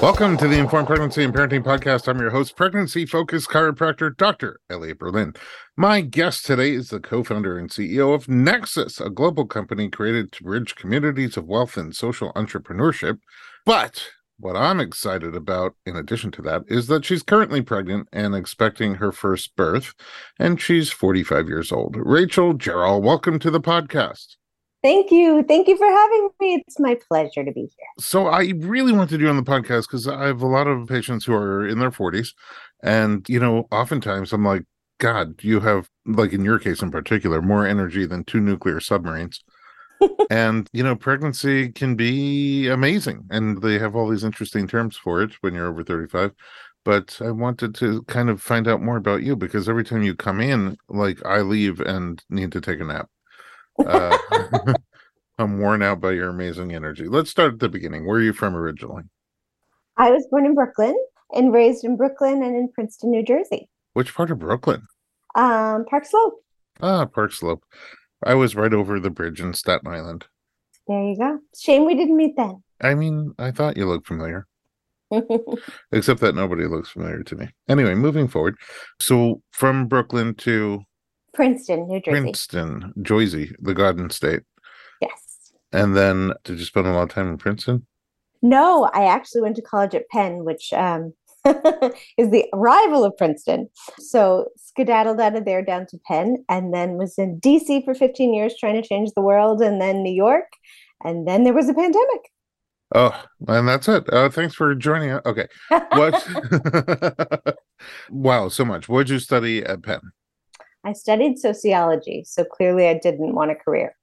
Welcome to the Informed Pregnancy and Parenting Podcast. I'm your host, pregnancy-focused chiropractor, Dr. Elliot Berlin. My guest today is the co-founder and CEO of Nexus, a global company created to bridge communities of wealth and social entrepreneurship. But what I'm excited about, in addition to that, is that she's currently pregnant and expecting her first birth, and she's 45 years old. Rachel Jarrell, welcome to the podcast. Thank you. Thank you for having me. It's my pleasure to be here. So I really want to do on the podcast because I have a lot of patients who are in their 40s. And, oftentimes I'm like, God, you have, like in your case in particular, more energy than 2 nuclear submarines. And, pregnancy can be amazing. And they have all these interesting terms for it when you're over 35. But I wanted to kind of find out more about you because every time you come in, like I leave and need to take a nap. I'm worn out by your amazing energy. Let's start at the beginning. Where are you from originally? I was born in Brooklyn and raised in Brooklyn and in Princeton, New Jersey. Which part of Brooklyn? Park Slope. Park Slope. I was right over the bridge in Staten Island. There you go. Shame we didn't meet then. I mean, I thought you looked familiar. Except that nobody looks familiar to me. Anyway, moving forward. So from Brooklyn to Princeton, New Jersey. Princeton, Jersey, the Garden State. Yes. And then did you spend a lot of time in Princeton? No, I actually went to college at Penn, which is the rival of Princeton. So skedaddled out of there down to Penn and then was in DC for 15 years trying to change the world, and then New York. And then there was a pandemic. Oh, and that's it. Thanks for joining us. Okay. What? Wow, so much. What did you study at Penn? I studied sociology, so clearly I didn't want a career.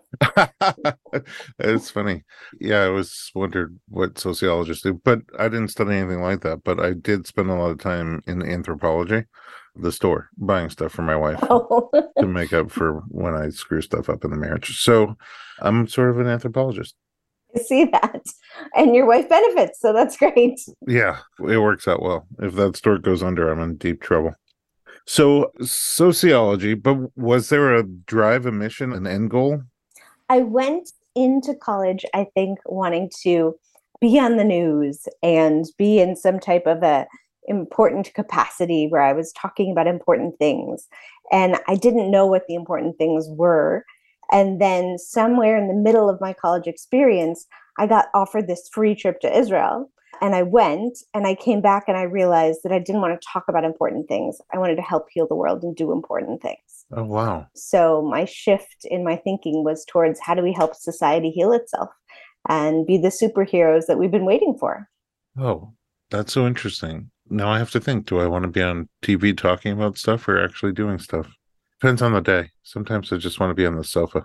It's funny. Yeah, I was wondered what sociologists do, but I didn't study anything like that. But I did spend a lot of time in Anthropologie, the store, buying stuff for my wife to make up for when I screw stuff up in the marriage. So I'm sort of an anthropologist. I see that. And your wife benefits, so that's great. Yeah, it works out well. If that store goes under, I'm in deep trouble. So sociology, but was there a drive, a mission, an end goal? I went into college, I think, wanting to be on the news and be in some type of a important capacity where I was talking about important things. And I didn't know what the important things were. And then somewhere in the middle of my college experience, I got offered this free trip to Israel. And I went and I came back and I realized that I didn't want to talk about important things. I wanted to help heal the world and do important things. Oh, wow. So my shift in my thinking was towards how do we help society heal itself and be the superheroes that we've been waiting for. Oh, that's so interesting. Now I have to think, do I want to be on TV talking about stuff or actually doing stuff? Depends on the day. Sometimes I just want to be on the sofa.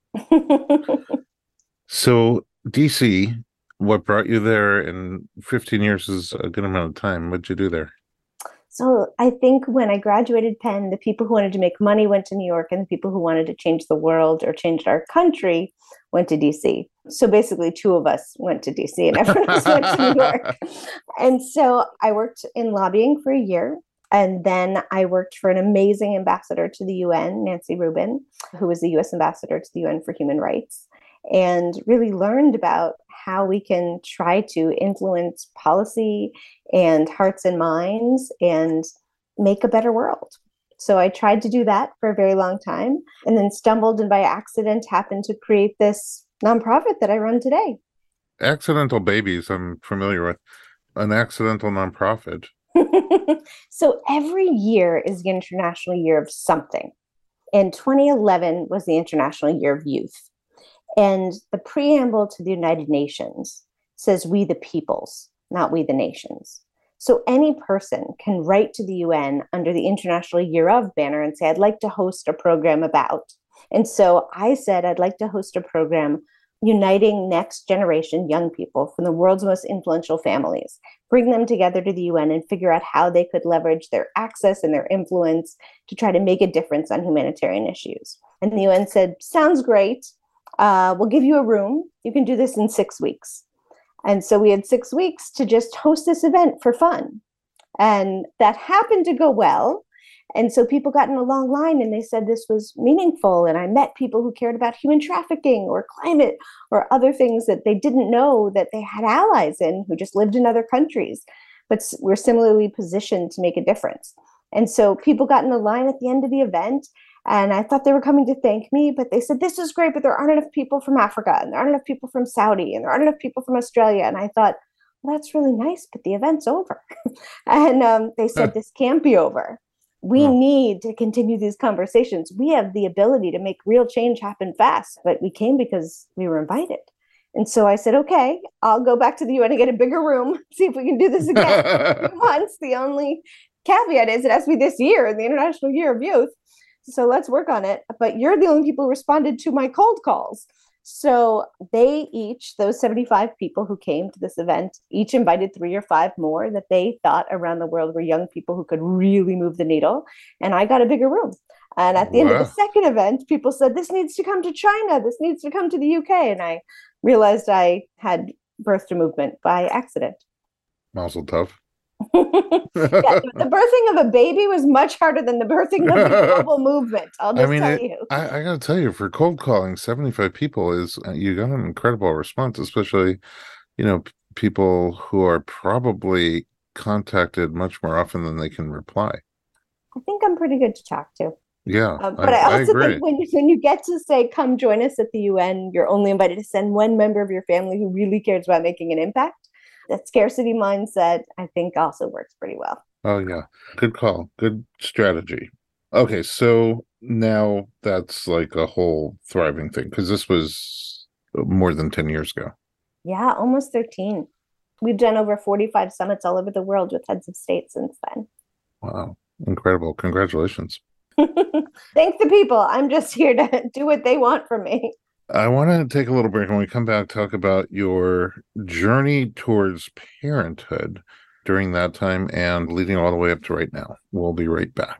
So DC, what brought you there? And 15 years is a good amount of time. What'd you do there? So I think when I graduated Penn, the people who wanted to make money went to New York, and the people who wanted to change the world or change our country went to DC. So basically 2 of us went to DC and everyone else went to New York. And so I worked in lobbying for a year. And then I worked for an amazing ambassador to the UN, Nancy Rubin, who was the US ambassador to the UN for Human Rights, and really learned about how we can try to influence policy and hearts and minds and make a better world. So I tried to do that for a very long time and then stumbled and by accident happened to create this nonprofit that I run today. Accidental Babies, I'm familiar with. An accidental nonprofit. So every year is the International Year of something. And 2011 was the International Year of Youth. And the preamble to the United Nations says, we the peoples, not we the nations. So any person can write to the UN under the International Year of banner and say, I'd like to host a program about. And so I said, I'd like to host a program uniting next generation young people from the world's most influential families, bring them together to the UN and figure out how they could leverage their access and their influence to try to make a difference on humanitarian issues. And the UN said, sounds great. We'll give you a room. You can do this in 6 weeks. And so we had 6 weeks to just host this event for fun. And that happened to go well. And so people got in a long line and they said this was meaningful. And I met people who cared about human trafficking or climate or other things that they didn't know that they had allies in, who just lived in other countries, but were similarly positioned to make a difference. And so people got in the line at the end of the event, and I thought they were coming to thank me, but they said, this is great, but there aren't enough people from Africa, and there aren't enough people from Saudi, and there aren't enough people from Australia. And I thought, well, that's really nice, but the event's over. And they said, this can't be over. We need to continue these conversations. We have the ability to make real change happen fast, but we came because we were invited. And so I said, okay, I'll go back to the UN and get a bigger room, see if we can do this again once. The only caveat is it has to be this year, the International Year of Youth. So let's work on it. But you're the only people who responded to my cold calls. So they each, those 75 people who came to this event, each invited 3 or 5 more that they thought around the world were young people who could really move the needle. And I got a bigger room. And at the end of the second event, people said, this needs to come to China. This needs to come to the UK. And I realized I had birthed a movement by accident. Mazel tov. The birthing of a baby was much harder than the birthing of the global movement. I'll just tell you. I got to tell you, for cold calling 75 people, you got an incredible response, especially, people who are probably contacted much more often than they can reply. I think I'm pretty good to talk to. Yeah, but I also think when you get to say, come join us at the UN, you're only invited to send one member of your family who really cares about making an impact. That scarcity mindset, I think, also works pretty well. Oh, yeah. Good call. Good strategy. Okay, so now that's like a whole thriving thing, because this was more than 10 years ago. Yeah, almost 13. We've done over 45 summits all over the world with heads of state since then. Wow. Incredible. Congratulations. Thanks to people. I'm just here to do what they want from me. I want to take a little break. When we come back, talk about your journey towards parenthood during that time and leading all the way up to right now. We'll be right back.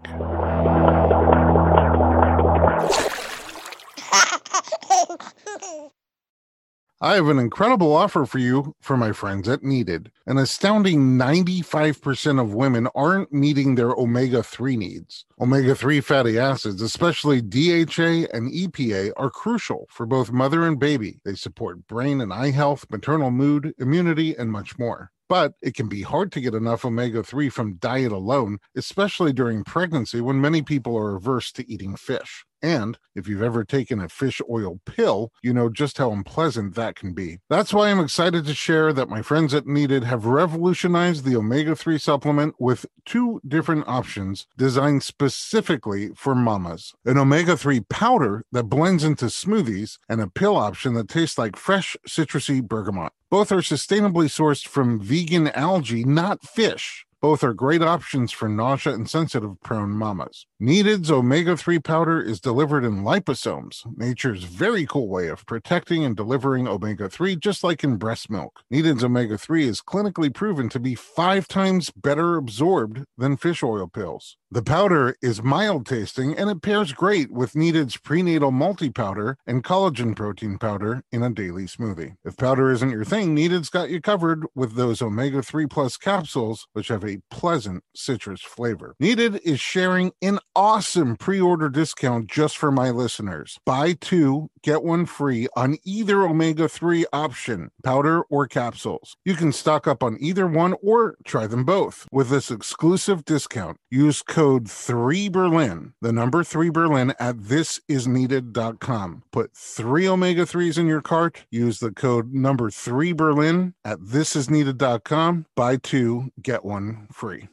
I have an incredible offer for you for my friends at Needed. An astounding 95% of women aren't meeting their omega-3 needs. Omega-3 fatty acids, especially DHA and EPA, are crucial for both mother and baby. They support brain and eye health, maternal mood, immunity, and much more. But it can be hard to get enough omega-3 from diet alone, especially during pregnancy when many people are averse to eating fish. And if you've ever taken a fish oil pill, you know just how unpleasant that can be. That's why I'm excited to share that my friends at Needed have revolutionized the omega-3 supplement with 2 different options designed specifically for mamas. An omega-3 powder that blends into smoothies and a pill option that tastes like fresh citrusy bergamot. Both are sustainably sourced from vegan algae, not fish. Both are great options for nausea and sensitive-prone mamas. Needed's omega-3 powder is delivered in liposomes, nature's very cool way of protecting and delivering omega-3 just like in breast milk. Needed's omega-3 is clinically proven to be 5 times better absorbed than fish oil pills. The powder is mild tasting and it pairs great with Needed's prenatal multi-powder and collagen protein powder in a daily smoothie. If powder isn't your thing, Needed's got you covered with those omega-3 plus capsules, which have a pleasant citrus flavor. Needed is sharing an awesome pre-order discount just for my listeners. Buy 2, get 1 free on either omega-3 option, powder or capsules. You can stock up on either one or try them both with this exclusive discount. Use code 3Berlin, the number 3Berlin at thisisneeded.com. Put 3 omega-3s in your cart. Use the code number 3Berlin at thisisneeded.com. Buy 2, get 1 free.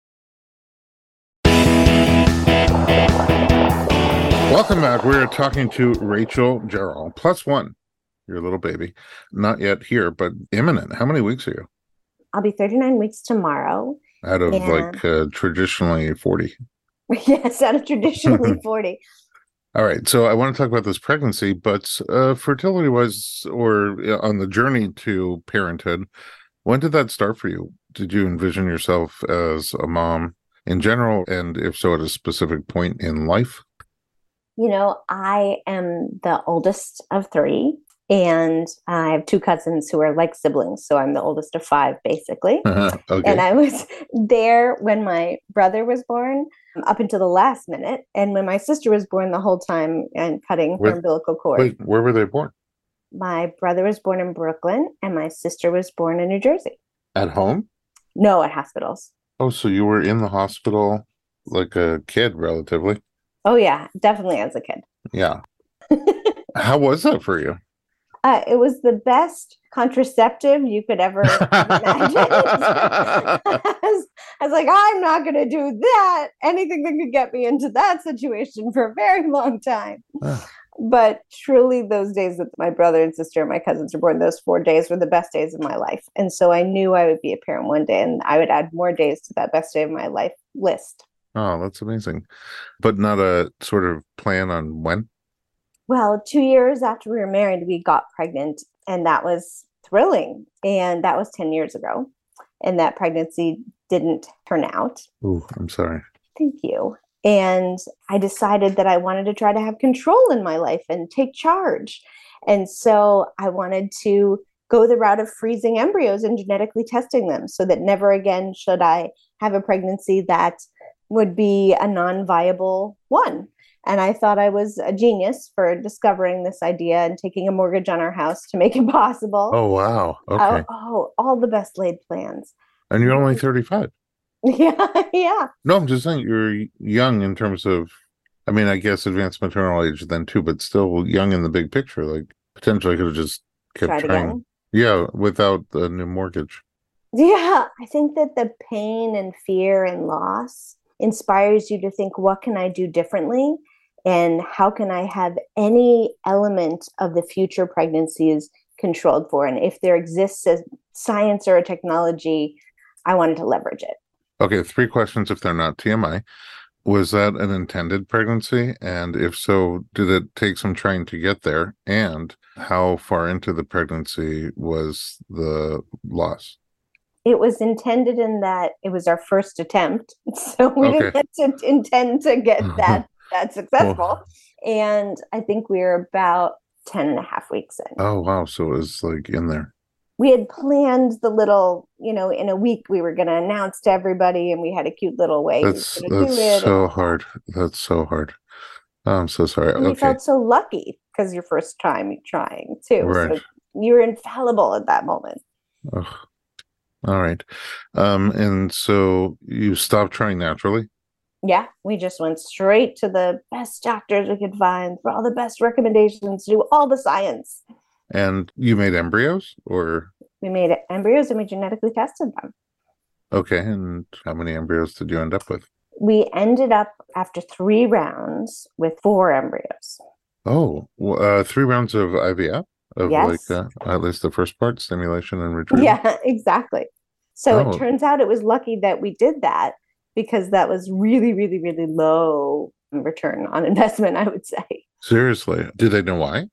Welcome back. We're talking to Rachel Gerald, +1, your little baby. Not yet here, but imminent. How many weeks are you? I'll be 39 weeks tomorrow. Out of traditionally 40. Yes, out of traditionally 40. All right. So I want to talk about this pregnancy, but fertility-wise, or on the journey to parenthood, when did that start for you? Did you envision yourself as a mom in general? And if so, at a specific point in life? You know, I am the oldest of 3. And I have two cousins who are like siblings. So I'm the oldest of five, basically. And Okay. I was there when my brother was born up until the last minute. And when my sister was born the whole time and cutting her Where, umbilical cord. wait, where were they born? My brother was born in Brooklyn and my sister was born in New Jersey. At home? No, at hospitals. Oh, so you were in the hospital like a kid, relatively? Oh, yeah, definitely as a kid. Yeah. How was that for you? It was the best contraceptive you could ever have imagined. I was like, I'm not going to do that. Anything that could get me into that situation for a very long time. But truly, those days that my brother and sister and my cousins were born, those 4 days were the best days of my life. And so I knew I would be a parent one day, and I would add more days to that best day of my life list. Oh, that's amazing. But not a sort of plan on when? Well, 2 years after we were married, we got pregnant, and that was thrilling. And that was 10 years ago. And that pregnancy didn't turn out. Ooh, I'm sorry. Thank you. And I decided that I wanted to try to have control in my life and take charge. And so I wanted to go the route of freezing embryos and genetically testing them so that never again should I have a pregnancy that would be a non-viable one. And I thought I was a genius for discovering this idea and taking a mortgage on our house to make it possible. Oh, wow. Oh, Okay. all the best laid plans. And you're only 35. Yeah, yeah. No, I'm just saying you're young in terms of, I mean, I guess advanced maternal age then too, but still young in the big picture. Like potentially could have just kept Tried trying. again. Yeah, without the new mortgage. Yeah, I think that the pain and fear and loss inspires you to think, what can I do differently? And how can I have any element of the future pregnancies controlled for? And if there exists a science or a technology, I wanted to leverage it. Okay, three questions if they're not TMI. Was that an intended pregnancy? And if so, did it take some trying to get there? And how far into the pregnancy was the loss? It was intended in that it was our first attempt. So we Okay. didn't get to intend to get that successful. Well, And I think we were about 10 and a half weeks in. oh, wow. So it was like in there. We had planned the little, in a week we were going to announce to everybody, and we had a cute little way we were going to That's do it and so all that. hard. That's so hard. Oh, I'm so sorry. And you Okay. felt so lucky because your first time trying too. Right. So you were infallible at that moment. Ugh. All right. And so you stopped trying naturally, Yeah, we just went straight to the best doctors we could find for all the best recommendations, do all the science. and you made embryos, or We made embryos and we genetically tested them. okay, and how many embryos did you end up with? We ended up after 3 rounds with 4 embryos. Oh, 3 rounds of IVF of like Yes. at least the first part, stimulation and retrieval. Yeah, exactly. So it Oh, turns out it was lucky that we did that because that was really, really, really low return on investment, I would say. seriously. Do they know why?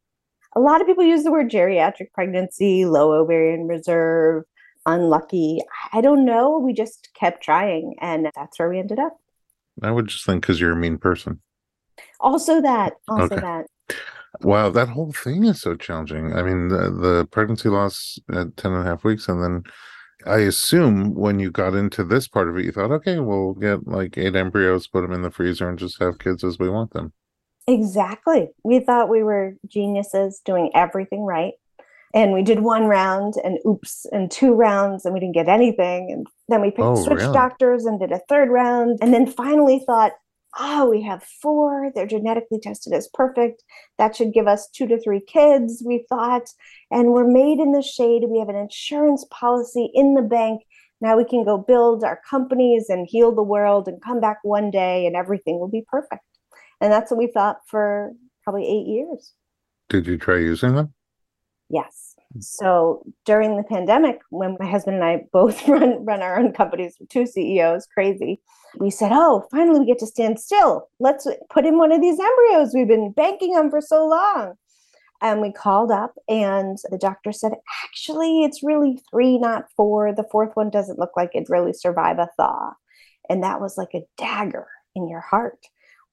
A lot of people use the word geriatric pregnancy, low ovarian reserve, unlucky. I don't know. We just kept trying, and that's where we ended up. I would just think because you're a mean person. Also, also Okay. that. Wow, that whole thing is so challenging. I mean, the pregnancy loss at 10 and a half weeks, and then I assume when you got into this part of it, you thought, okay, we'll get like 8 embryos, put them in the freezer, and just have kids as we want them. Exactly. We thought we were geniuses doing everything right. And we did 1 round and oops, and 2 rounds and we didn't get anything. And then we picked Oh, switch really? doctors and did a 3rd round. And then finally thought, oh, we have 4. They're genetically tested as perfect. That should give us 2 to 3 kids, we thought. And we're made in the shade. We have an insurance policy in the bank. Now we can go build our companies and heal the world and come back one day and everything will be perfect. And that's what we thought for probably 8 years. Did you try using them? Yes. So during the pandemic, when my husband and I both run our own companies, 2 CEOs, crazy, we said, oh, finally we get to stand still. Let's put in one of these embryos. We've been banking them for so long. And we called up and the doctor said, actually, it's really 3, not 4. The 4th one doesn't look like it'd really survive a thaw. And that was like a dagger in your heart.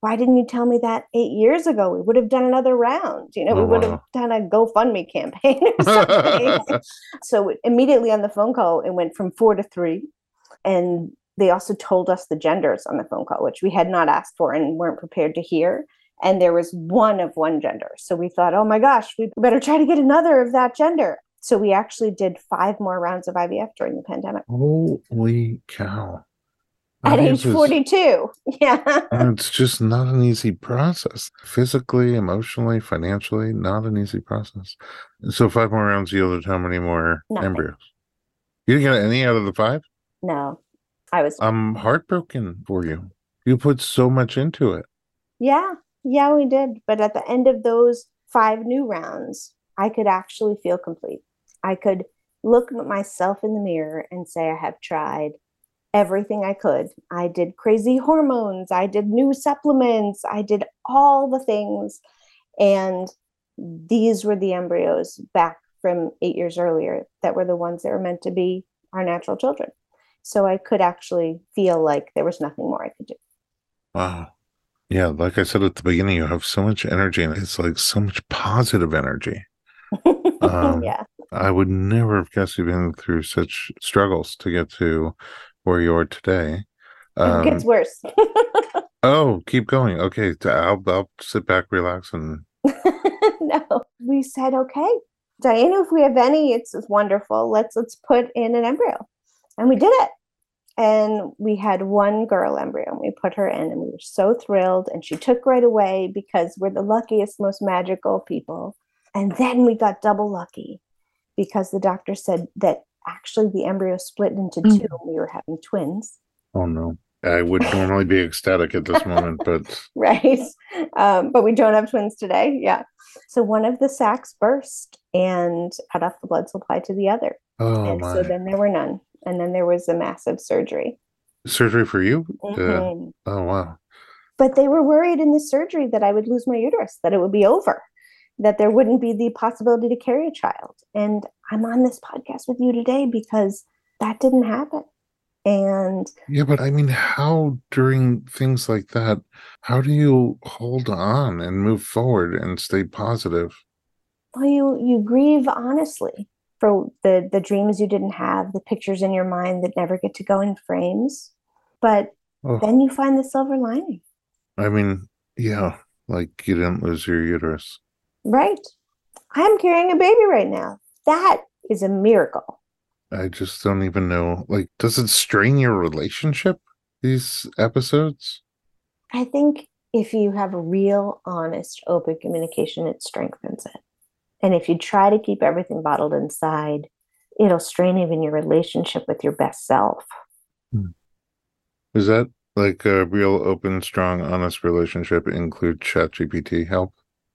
why didn't you tell me that 8 years ago? We would have done another round. Oh, We would have wow. done a GoFundMe campaign or something. So immediately on the phone call, it went from 4 to 3. And they also told us the genders on the phone call, which we had not asked for and weren't prepared to hear. And there was one of one gender. So we thought, oh my gosh, we better try to get another of that gender. So we actually did 5 more rounds of IVF during the pandemic. Holy cow. At age IVF is, 42. Yeah. it's just not an easy process. Physically, emotionally, financially, not an easy process. So 5 more rounds yielded how many more Nothing. embryos? You didn't get any out of the 5? No, I was. I'm heartbroken for you. You put so much into it. Yeah, yeah, we did. But at the end of those 5 new rounds, I could actually feel complete. I could look at myself in the mirror and say, I have tried everything I could. I did crazy hormones. I did new supplements. I did all the things. And these were the embryos back from 8 years earlier that were the ones that were meant to be our natural children. So I could actually feel like there was nothing more I could do. Wow. Yeah, like I said at the beginning, you have so much energy, and it's like so much positive energy. Yeah. I would never have guessed you've been through such struggles to get to where you are today. It gets worse. Oh, keep going. Okay, I'll sit back, relax, and No, we said, okay, Diana, if we have any, it's wonderful. Let's put in an embryo. And we did it. And we had one girl embryo and we put her in and we were so thrilled. And she took right away because we're the luckiest, most magical people. And then we got double lucky because the doctor said that actually the embryo split into 2 and we were having twins. oh no. I would normally be ecstatic at this moment, but Right. But we don't have twins today. Yeah. So one of the sacs burst and cut off the blood supply to the other. oh And my. so then there were none. And then there was a massive surgery. Surgery for you? Mhm. Oh wow. But they were worried in the surgery that I would lose my uterus, that it would be over, that there wouldn't be the possibility to carry a child. And I'm on this podcast with you today because that didn't happen. And Yeah, but I mean, how during things like that, how do you hold on and move forward and stay positive? well, you grieve honestly for the dreams you didn't have, the pictures in your mind that never get to go in frames. But Oh, then you find the silver lining. I mean, yeah, like you didn't lose your uterus. Right. I'm carrying a baby right now. That is a miracle. I just don't even know. Like, does it strain your relationship, these episodes? I think if you have a real, honest, open communication, it strengthens it. And if you try to keep everything bottled inside, it'll strain even your relationship with your best self. Is that like a real open, strong, honest relationship include ChatGPT help?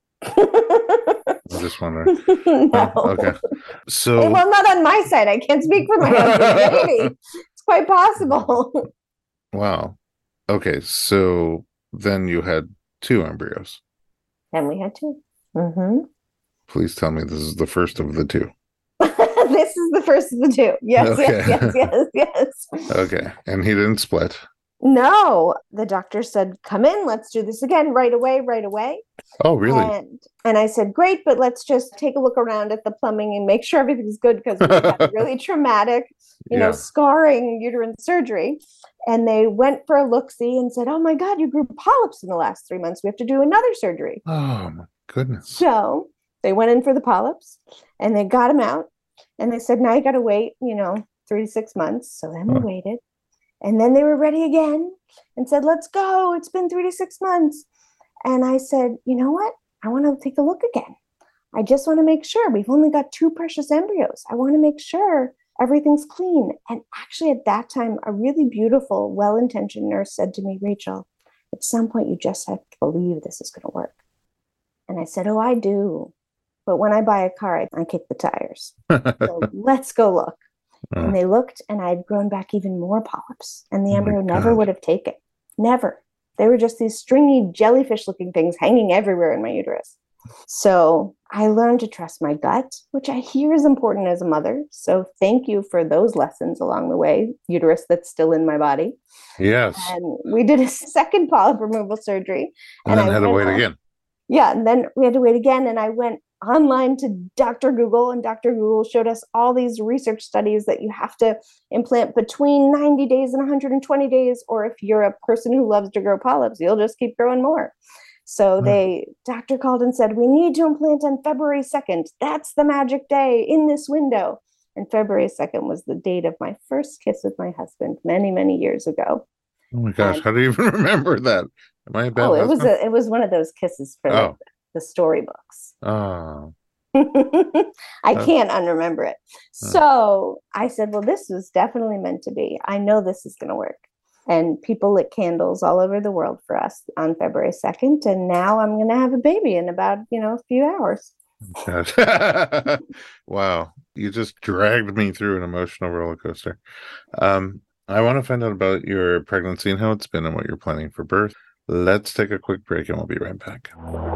I just wonder. No. Oh, okay. So, Well, not on my side. I can't speak for my husband, maybe. It's quite possible. wow. Okay, so then you had 2 embryos. And we had 2. Mm-hmm. Please tell me this is the first of the 2. This is the first of the 2. Yes, Okay. yes. Okay, and he didn't split. No, the doctor said, come in, let's do this again right away. Oh, really? And I said, great, but let's just take a look around at the plumbing and make sure everything's good because we had a really traumatic, Yeah. scarring uterine surgery. And they went for a look-see and said, oh my God, you grew polyps in the last 3 months. We have to do another surgery. Oh, my goodness. So they went in for the polyps and they got them out. And they said, now you got to wait, 3 to 6 months. So then we waited. And then they were ready again and said, let's go. It's been 3 to 6 months. And I said, you know what? I want to take a look again. I just want to make sure. We've only got 2 precious embryos. I want to make sure everything's clean. And actually at that time, a really beautiful, well-intentioned nurse said to me, Rachel, at some point you just have to believe this is going to work. And I said, oh, I do. But when I buy a car, I kick the tires. So let's go look. And they looked and I'd grown back even more polyps. And the embryo never would have taken. Never. They were just these stringy jellyfish looking things hanging everywhere in my uterus. So I learned to trust my gut, which I hear is important as a mother. So thank you for those lessons along the way, uterus that's still in my body. Yes. And we did a second polyp removal surgery. And And then I had to went wait on, again. yeah, and then we had to wait again. And I went online to Dr. Google, and Dr. Google showed us all these research studies that you have to implant between 90 days and 120 days. Or if you're a person who loves to grow polyps, you'll just keep growing more. So doctor called and said, we need to implant on February 2nd. That's the magic day in this window. And February 2nd was the date of my first kiss with my husband many, many years ago. Oh my gosh, And how do you even remember that? Am I a bad husband? it was one of those kisses for like Oh, the storybooks. oh, I uh, can't unremember it. uh, So I said, well, this was definitely meant to be. I know this is going to work. And people lit candles all over the world for us on February 2nd. And now I'm going to have a baby in about, a few hours. gosh. Wow, you just dragged me through an emotional roller coaster. I want to find out about your pregnancy and how it's been and what you're planning for birth. Let's take a quick break and we'll be right back.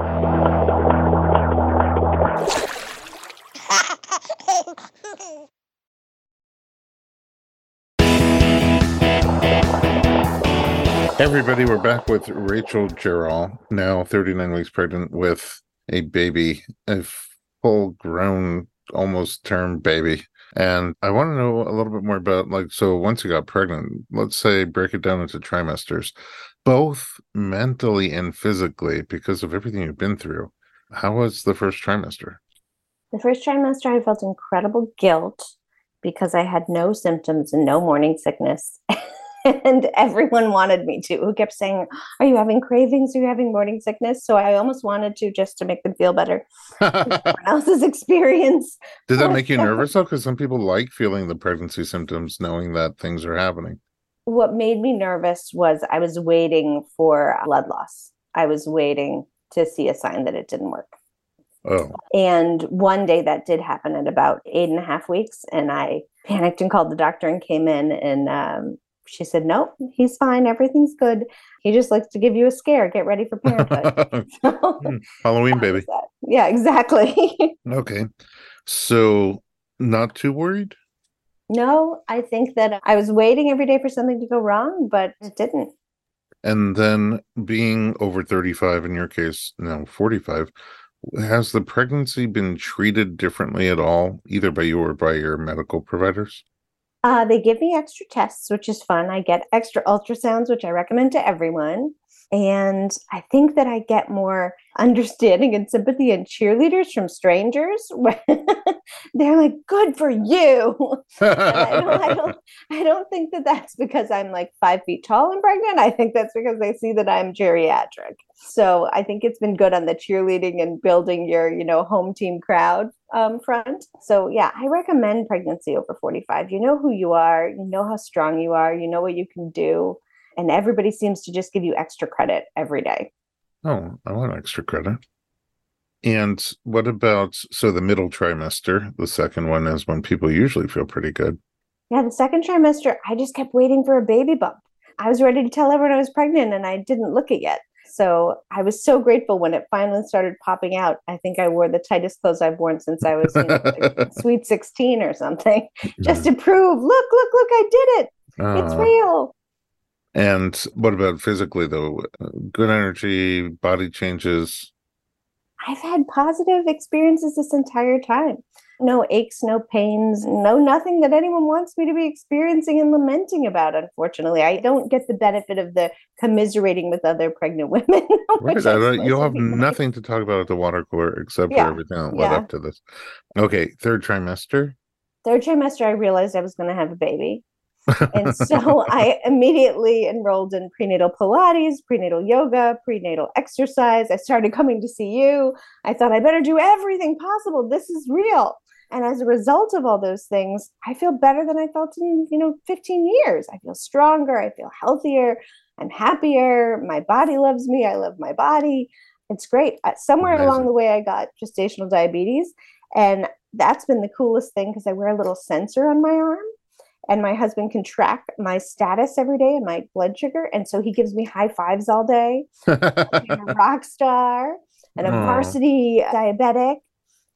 Everybody, we're back with Rachel Gerald, now 39 weeks pregnant with a baby, a full grown, almost term baby. And I want to know a little bit more about, like, so once you got pregnant, let's say break it down into trimesters, both mentally and physically, because of everything you've been through. How was the first trimester? The first trimester, I felt incredible guilt because I had no symptoms and no morning sickness. And everyone wanted me to, who kept saying, are you having cravings? Are you having morning sickness? So I almost wanted to, just to make them feel better. Everyone else's experience. Did that make you nervous though? Because some people like feeling the pregnancy symptoms, knowing that things are happening. What made me nervous was I was waiting for blood loss. I was waiting to see a sign that it didn't work. Oh, And one day that did happen at about 8.5 weeks. And I panicked and called the doctor and came in, and she said, nope, he's fine. Everything's good. He just likes to give you a scare. Get ready for parenthood. So, Halloween baby. yeah, exactly. Okay. So not too worried? No, I think that I was waiting every day for something to go wrong, but it didn't. And then being over 35, in your case, now 45, has the pregnancy been treated differently at all, either by you or by your medical providers? They give me extra tests, which is fun. I get extra ultrasounds, which I recommend to everyone. And I think that I get more understanding and sympathy and cheerleaders from strangers. They're like, good for you. And I don't think that that's because I'm like 5 feet tall and pregnant. I think that's because they see that I'm geriatric. So I think it's been good on the cheerleading and building your, home team crowd front. So yeah, I recommend pregnancy over 45. You know who you are, you know how strong you are, you know what you can do. And everybody seems to just give you extra credit every day. Oh, I want extra credit. And what about, so the middle trimester, the second one is when people usually feel pretty good. Yeah, the second trimester, I just kept waiting for a baby bump. I was ready to tell everyone I was pregnant and I didn't look it yet. So I was so grateful when it finally started popping out. I think I wore the tightest clothes I've worn since I was like sweet 16 or something, just to prove, look, I did it. It's real. And what about physically, though? Good energy, body changes? I've had positive experiences this entire time. No aches, no pains, nothing that anyone wants me to be experiencing and lamenting about, unfortunately. I don't get the benefit of the commiserating with other pregnant women. Right. You'll have nothing to talk about at the water cooler except for everything that led up to this. Okay, third trimester? Third trimester, I realized I was going to have a baby. And so I immediately enrolled in prenatal Pilates, prenatal yoga, prenatal exercise. I started coming to see you. I thought I better do everything possible. This is real. And as a result of all those things, I feel better than I felt in, 15 years. I feel stronger. I feel healthier. I'm happier. My body loves me. I love my body. It's great. Somewhere along the way, I got gestational diabetes. And that's been the coolest thing because I wear a little sensor on my arm. And my husband can track my status every day and my blood sugar. And so he gives me high fives all day. I'm a rock star and a varsity diabetic.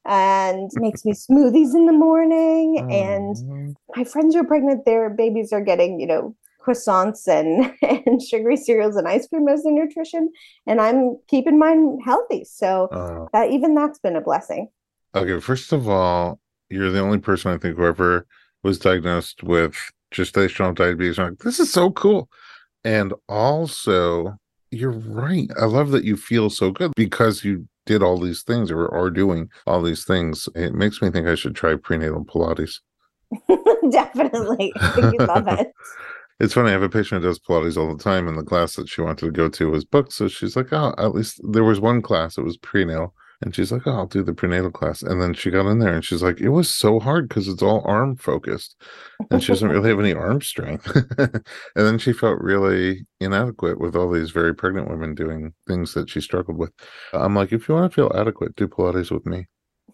and makes me smoothies in the morning. And Oh, my friends who are pregnant, their babies are getting, croissants and, and sugary cereals and ice cream as their nutrition. And I'm keeping mine healthy. So oh. that's been a blessing. Okay, first of all, you're the only person I think who ever was diagnosed with gestational diabetes. I'm like, this is so cool. And also, you're right. I love that you feel so good because you did all these things or are doing all these things. It makes me think I should try prenatal Pilates. Definitely. I think you'd love it. It's funny. I have a patient who does Pilates all the time, and the class that she wanted to go to was booked. So she's like, "Oh, at least there was one class. It was prenatal." And she's like, "Oh, I'll do the prenatal class." And then she got in there and she's like, "It was so hard because it's all arm focused. And she doesn't really have any arm strength." And then she felt really inadequate with all these very pregnant women doing things that she struggled with. I'm like, if you want to feel adequate, do Pilates with me.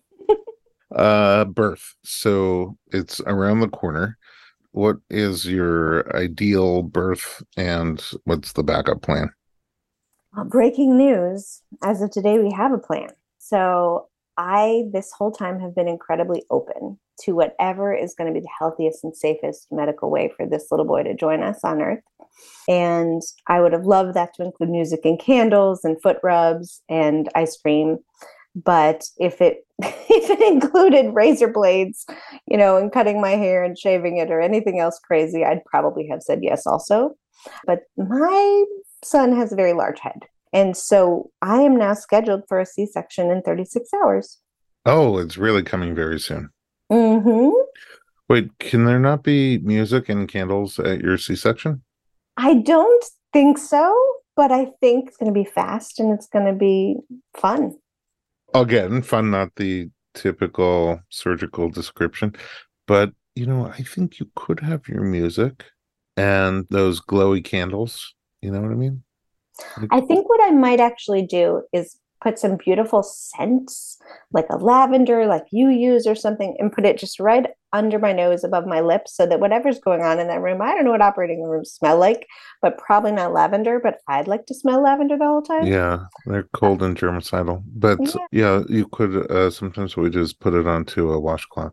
Birth. So it's around the corner. What is your ideal birth and what's the backup plan? Well, breaking news. As of today, we have a plan. So this whole time, have been incredibly open to whatever is going to be the healthiest and safest medical way for this little boy to join us on Earth. And I would have loved that to include music and candles and foot rubs and ice cream. But if it if it included razor blades, and cutting my hair and shaving it or anything else crazy, I'd probably have said yes also. But my son has a very large head. And so I am now scheduled for a C-section in 36 hours. Oh, it's really coming very soon. Mm-hmm. Wait, can there not be music and candles at your C-section? I don't think so, but I think it's going to be fast and it's going to be fun. Again, fun, not the typical surgical description, but I think you could have your music and those glowy candles. You know what I mean? Like, I think what I might actually do is put some beautiful scents, like a lavender, like you use or something, and put it just right under my nose above my lips so that whatever's going on in that room, I don't know what operating rooms smell like, but probably not lavender, but I'd like to smell lavender the whole time. yeah, they're cold and germicidal, but Yeah. yeah, you could sometimes what we do is put it onto a washcloth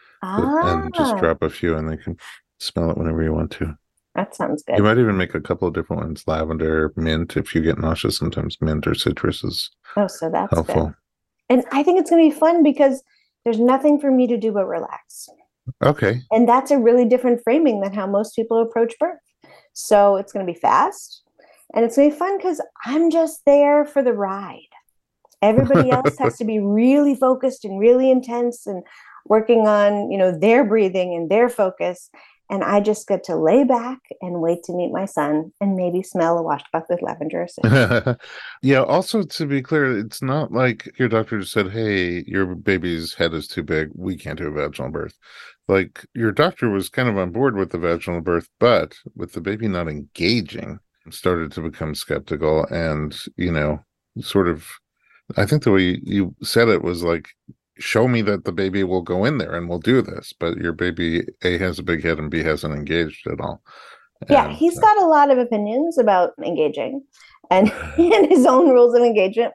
and just Ah, drop a few and they can smell it whenever you want to. that sounds You good. might even make a couple of different ones, lavender, mint. If you get nauseous, sometimes mint or citrus is Oh, so that's good. helpful. And I think it's going to be fun because there's nothing for me to do but relax. Okay. And that's a really different framing than how most people approach birth. So it's going to be fast and it's going to be fun because I'm just there for the ride. Everybody else has to be really focused and really intense and working on, their breathing and their focus. And I just get to lay back and wait to meet my son and maybe smell a washcloth with lavender or citrus. Yeah, also to be clear, it's not like your doctor just said, "Hey, your baby's head is too big. We can't do a vaginal birth." Like your doctor was kind of on board with the vaginal birth, but with the baby not engaging, started to become skeptical and, sort of I think the way you said it was like, show me that the baby will go in there and we'll do this. But your baby A has a big head and B hasn't engaged at all. Yeah, And he's got a lot of opinions about engaging and, and his own rules of engagement.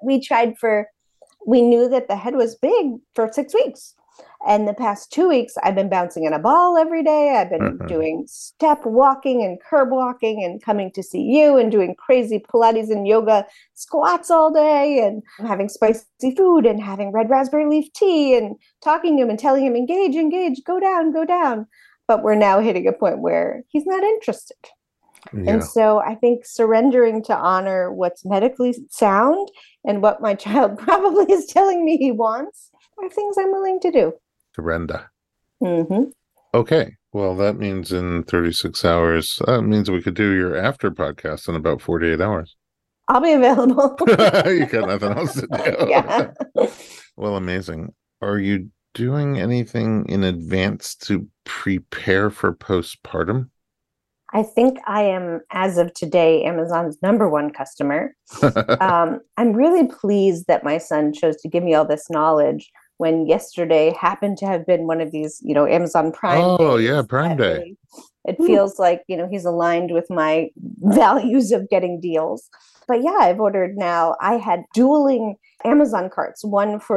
We knew that the head was big for 6 weeks. And the past 2 weeks, I've been bouncing in a ball every day. I've been doing step walking and curb walking and coming to see you and doing crazy Pilates and yoga squats all day and having spicy food and having red raspberry leaf tea and talking to him and telling him, engage, engage, go down, go down. But we're now hitting a point where he's not interested. And yeah. so I think surrendering to honor what's medically sound and what my child probably is telling me he wants are things I'm willing to do. Surrender. Mm-hmm. Okay. Well, that means in 36 hours, that means we could do your after podcast in about 48 hours. I'll be available. You got nothing else to Yeah. do. Well, amazing. Are you doing anything in advance to prepare for postpartum? I think I am, as of today, Amazon's number one customer. I'm really pleased that my son chose to give me all this knowledge when yesterday happened to have been one of these, Amazon Prime Oh, days. yeah, Prime That Day. really, it feels like, he's aligned with my values of getting deals. But yeah, I've ordered now. I had dueling Amazon carts, one for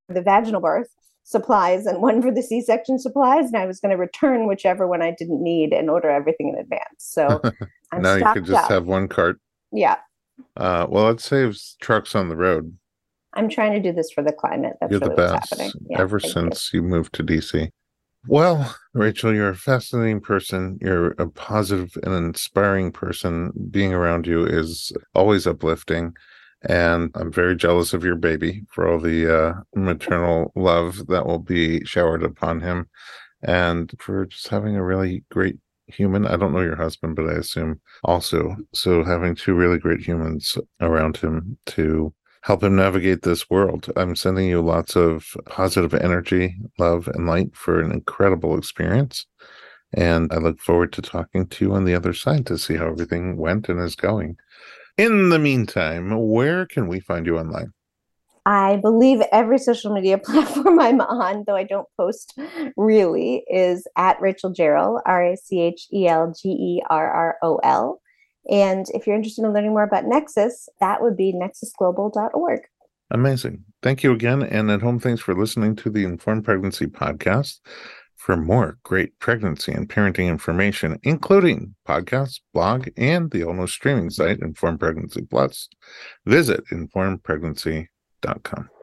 the vaginal birth supplies and one for the C-section supplies, and I was going to return whichever one I didn't need and order everything in advance. So I'm Now you could stocked just up. have one cart. Yeah. Well, it saves trucks on the road. I'm trying to do this for the climate. That's You're the really what's best happening. Yeah, ever since you moved to DC. Well, Rachel, you're a fascinating person. You're a positive and inspiring person. Being around you is always uplifting. And I'm very jealous of your baby for all the maternal love that will be showered upon him, and for just having a really great human. I don't know your husband, but I assume also. So having two really great humans around him to help him navigate this world. I'm sending you lots of positive energy, love, and light for an incredible experience. And I look forward to talking to you on the other side to see how everything went and is going. In the meantime, where can we find you online? I believe every social media platform I'm on, though I don't post really, is at Rachel Gerrol, RachelGerrol. And if you're interested in learning more about Nexus, that would be nexusglobal.org. Amazing. Thank you again. And at home, thanks for listening to the Informed Pregnancy Podcast. For more great pregnancy and parenting information, including podcasts, blog, and the almost streaming site, Informed Pregnancy Plus, visit informedpregnancy.com.